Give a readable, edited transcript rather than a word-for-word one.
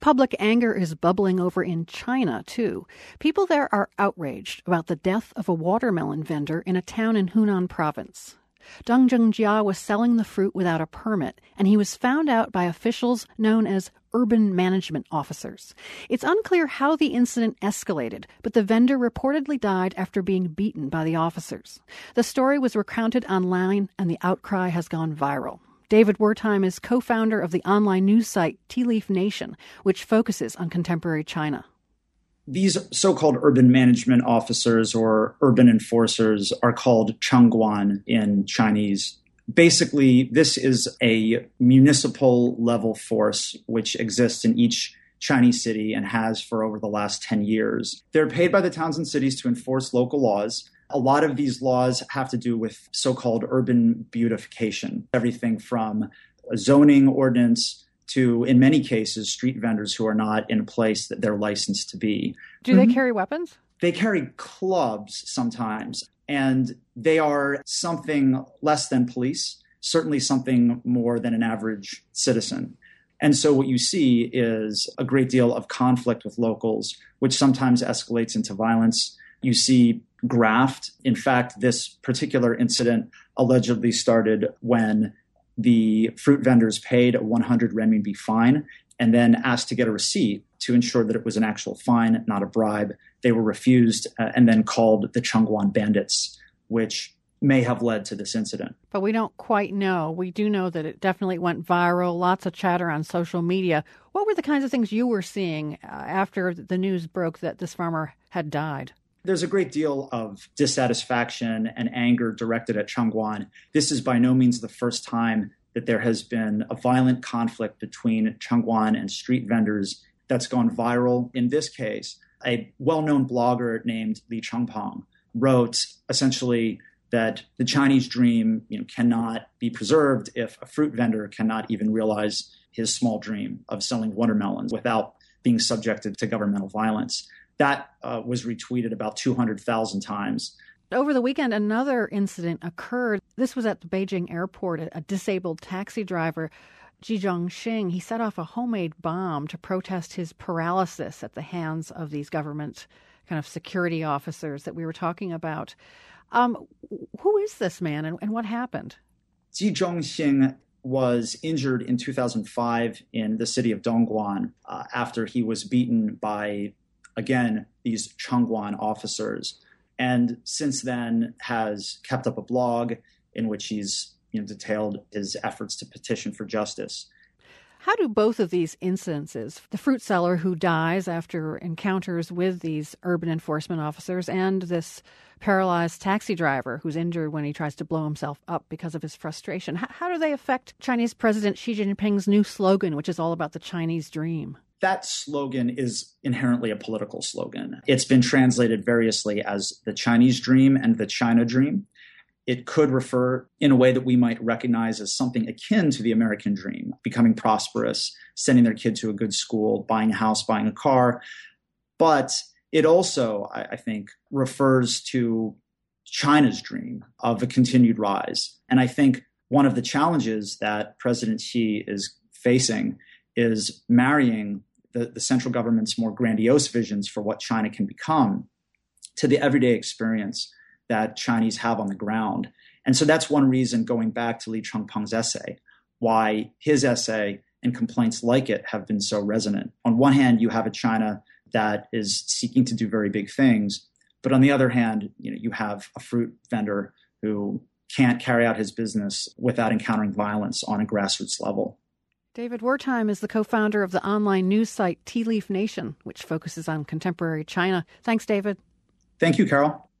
Public anger is bubbling over in China, too. People there are outraged about the death of a watermelon vendor in a town in Hunan province. Deng Zhengjia was selling the fruit without a permit, and he was found out by officials known as urban management officers. It's unclear how the incident escalated, but the vendor reportedly died after being beaten by the officers. The story was recounted online, and the outcry has gone viral. David Wertheim is co-founder of the online news site Tea Leaf Nation, which focuses on contemporary China. These so-called urban management officers or urban enforcers are called chengguan in Chinese. Basically, this is a municipal level force which exists in each Chinese city and has for over the last 10 years. They're paid by the towns and cities to enforce local laws. A lot of these laws have to do with so-called urban beautification, everything from a zoning ordinance to, in many cases, street vendors who are not in a place that they're licensed to be. Do they carry weapons? They carry clubs sometimes, and they are something less than police, certainly something more than an average citizen. And so what you see is a great deal of conflict with locals, which sometimes escalates into violence. You see graft. In fact, this particular incident allegedly started when the fruit vendors paid a 100 renminbi fine and then asked to get a receipt to ensure that it was an actual fine, not a bribe. They were refused and then called the Chengguan bandits, which may have led to this incident. But we don't quite know. We do know that it definitely went viral, lots of chatter on social media. What were the kinds of things you were seeing after the news broke that this farmer had died? There's a great deal of dissatisfaction and anger directed at Chengguan. This is by no means the first time that there has been a violent conflict between Chengguan and street vendors that's gone viral. In this case, a well-known blogger named Li Changpeng wrote essentially that the Chinese dream, cannot be preserved if a fruit vendor cannot even realize his small dream of selling watermelons without being subjected to governmental violence. That was retweeted about 200,000 times. Over the weekend, another incident occurred. This was at the Beijing airport. A disabled taxi driver, Ji Zhongxing, he set off a homemade bomb to protest his paralysis at the hands of these government kind of security officers that we were talking about. Who is this man and what happened? Ji Zhongxing was injured in 2005 in the city of Dongguan after he was beaten by, again, these Chengguan officers. And since then has kept up a blog in which he's detailed his efforts to petition for justice. How do both of these incidences, the fruit seller who dies after encounters with these urban enforcement officers and this paralyzed taxi driver who's injured when he tries to blow himself up because of his frustration, how do they affect Chinese President Xi Jinping's new slogan, which is all about the Chinese dream? That slogan is inherently a political slogan. It's been translated variously as the Chinese dream and the China dream. It could refer in a way that we might recognize as something akin to the American dream, becoming prosperous, sending their kid to a good school, buying a house, buying a car. But it also, I think, refers to China's dream of a continued rise. And I think one of the challenges that President Xi is facing is marrying the central government's more grandiose visions for what China can become to the everyday experience that Chinese have on the ground. And so that's one reason, going back to Li Changpeng's essay, why his essay and complaints like it have been so resonant. On one hand, you have a China that is seeking to do very big things. But on the other hand, you have a fruit vendor who can't carry out his business without encountering violence on a grassroots level. David Wertheim is the co-founder of the online news site Tea Leaf Nation, which focuses on contemporary China. Thanks, David. Thank you, Carol.